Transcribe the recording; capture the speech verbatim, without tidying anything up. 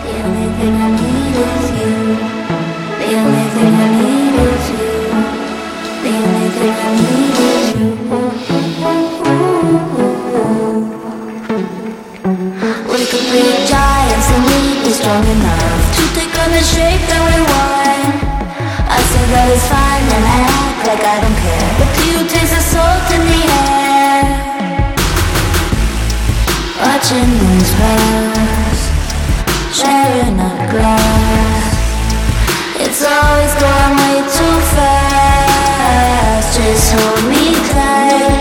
The only thing I need is you. The only thing I need is you. The only thing I need is you. We could be giants and we'd be strong enough to take on the shape that we want. I say that it's fine and I act like I don't care, but do you taste the salt in the air? Watching these pass, sharing a glass. It's always going way too fast. Just hold me tight.